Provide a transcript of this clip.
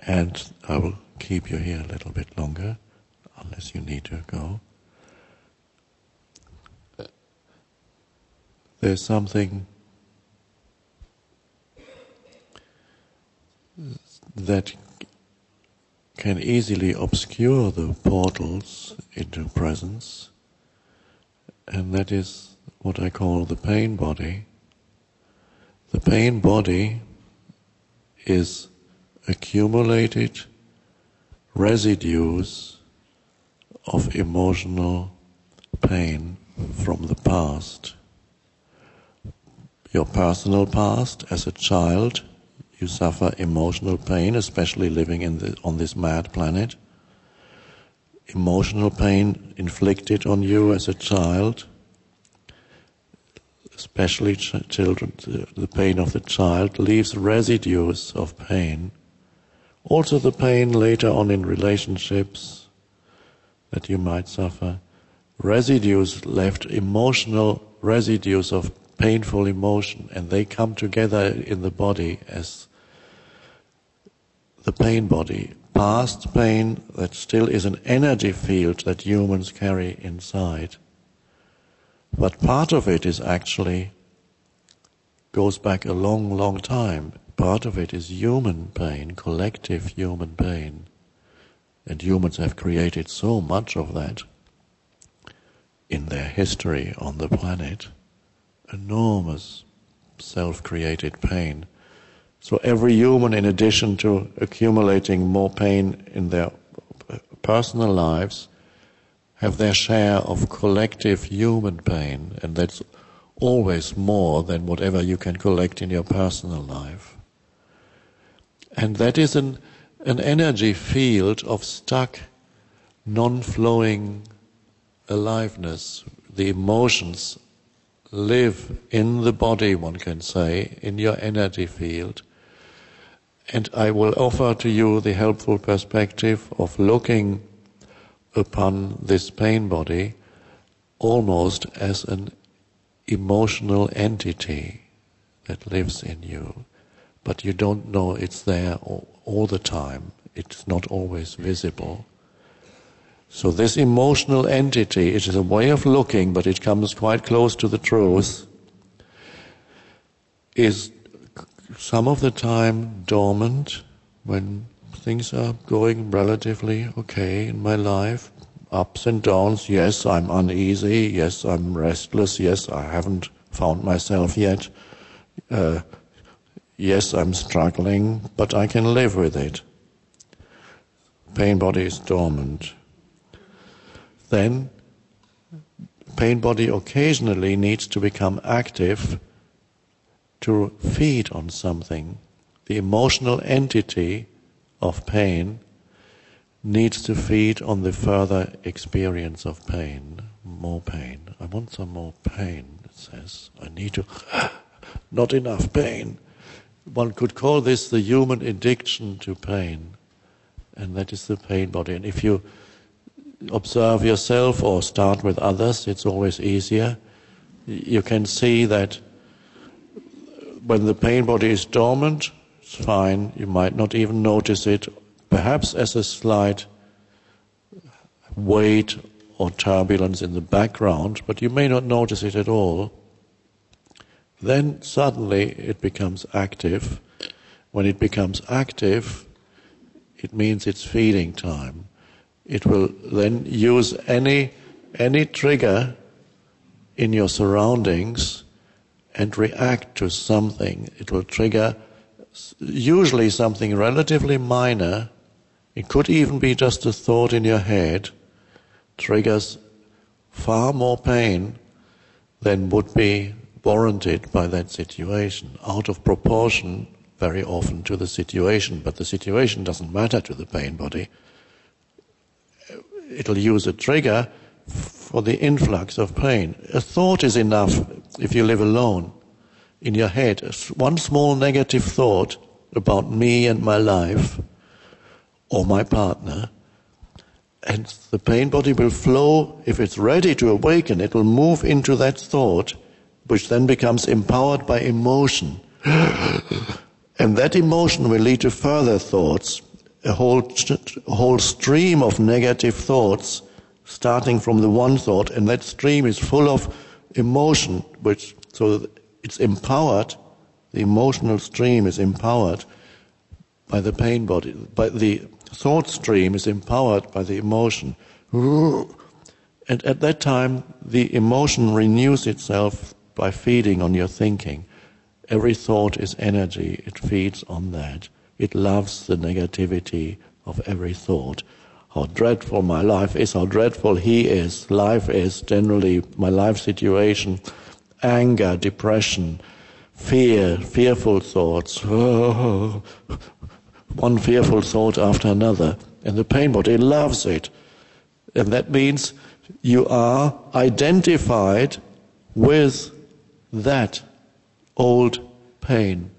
And I will keep you here a little bit longer, unless you need to go. There's something that can easily obscure the portals into presence, and that is what I call the pain body. The pain body is accumulated residues of emotional pain from the past. Your personal past, as a child, you suffer emotional pain, especially living on this mad planet. Emotional pain inflicted on you as a child, especially children, the pain of the child leaves residues of pain. Also the pain later on in relationships that you might suffer. Residues left, emotional residues of painful emotion, and they come together in the body as the pain body. Past pain that still is an energy field that humans carry inside. But part of it is actually goes back a long, long time. Part of it is human pain, collective human pain. And humans have created so much of that in their history on the planet. Enormous self-created pain. So every human, in addition to accumulating more pain in their personal lives, have their share of collective human pain, and that's always more than whatever you can collect in your personal life. And that is an energy field of stuck, non-flowing aliveness. The emotions live in the body, one can say, in your energy field. And I will offer to you the helpful perspective of looking upon this pain body almost as an emotional entity that lives in you. But you don't know it's there all the time. It's not always visible. So this emotional entity, it is a way of looking, but it comes quite close to the truth, is some of the time dormant when things are going relatively okay in my life. Ups and downs, yes, I'm uneasy, yes, I'm restless, yes, I haven't found myself yet, yes, I'm struggling, but I can live with it. Pain body is dormant. Then, pain body occasionally needs to become active to feed on something. The emotional entity of pain needs to feed on the further experience of pain. More pain. I want some more pain, it says. I need to... Not enough pain. One could call this the human addiction to pain. And that is the pain body. And if you observe yourself or start with others, it's always easier. You can see that when the pain body is dormant, it's fine. You might not even notice it, perhaps as a slight weight or turbulence in the background, but you may not notice it at all. Then suddenly it becomes active. When it becomes active, it means it's feeding time. It will then use any trigger in your surroundings and react to something. It will trigger usually something relatively minor. It could even be just a thought in your head, triggers far more pain than would be warranted by that situation, out of proportion very often to the situation, but the situation doesn't matter to the pain body. It'll use a trigger for the influx of pain. A thought is enough if you live alone in your head. One small negative thought about me and my life or my partner, and the pain body will flow. If it's ready to awaken, it will move into that thought, which then becomes empowered by emotion. And that emotion will lead to further thoughts, a whole stream of negative thoughts, starting from the one thought, and that stream is full of emotion, so it's empowered. The emotional stream is empowered by the pain body, but the thought stream is empowered by the emotion. And at that time, the emotion renews itself by feeding on your thinking. Every thought is energy. It feeds on that. It loves the negativity of every thought. How dreadful my life is, how dreadful he is, life is, generally my life situation, anger, depression, fear, fearful thoughts, one fearful thought after another. And the pain body loves it. And that means you are identified with that old pain.